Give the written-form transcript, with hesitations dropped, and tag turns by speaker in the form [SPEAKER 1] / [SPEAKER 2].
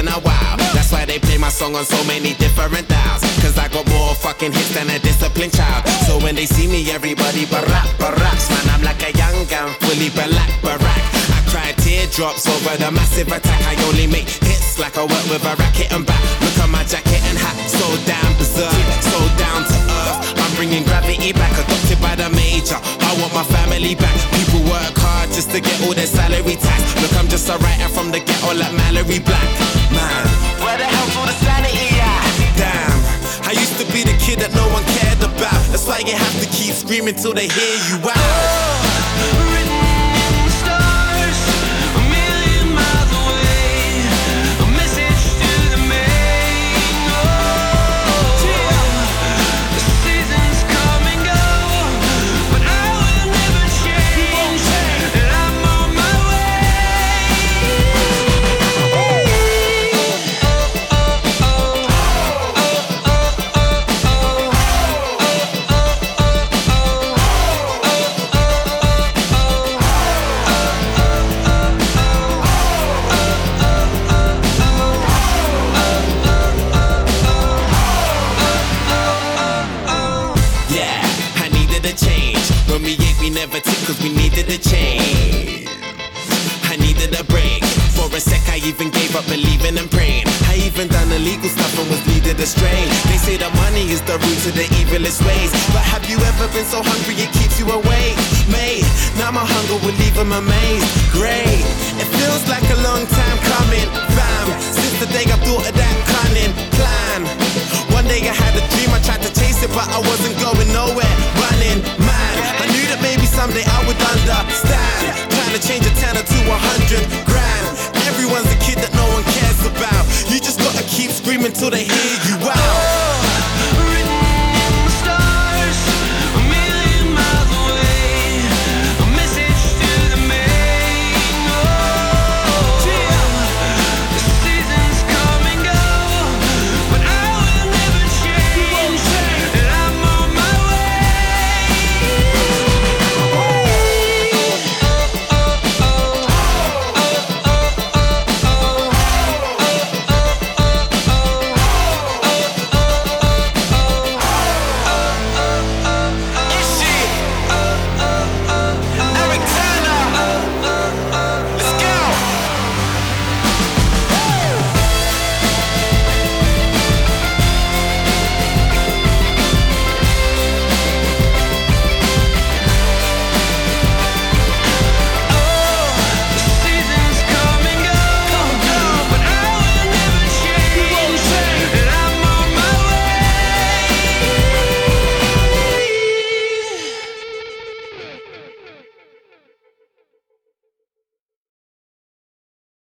[SPEAKER 1] a while. That's why they play my song on so many different dials. Cause I got more fucking hits than a disciplined child. So when they see me, everybody barracks. Man, I'm like a young gun, fully black barack. I cry teardrops over the massive attack. I only make hits like I work with a racket and back. Look at my jacket and hat, so damn berserk, so down to earth. I'm bringing gravity back, adopted by the major. I want my family back. People work hard just to get all their salary tax. Look, I'm just a writer from the ghetto like Mallory Black. Man, where the hell's all the sanity at? Damn, I used to be the kid that no one cared about. That's why you have to keep screaming till they hear you out. When we ate, we never took cause we needed a change. I needed a break. For a sec, I even gave up believing and praying. I even done illegal stuff and was leaded astray. They say that money is the root to the evilest ways. But have you ever been so hungry it keeps you awake? Mate, now my hunger will leave them amazed. Great, it feels like a long time coming, fam. Since the day I thought of that cunning plan. One day I had a dream, I tried to chase it, but I wasn't going nowhere. Running, man, I knew that maybe someday I would understand. Trying to change a tenner to 100 grand. Everyone's a kid that no one cares about. You just gotta keep screaming till they hear you out.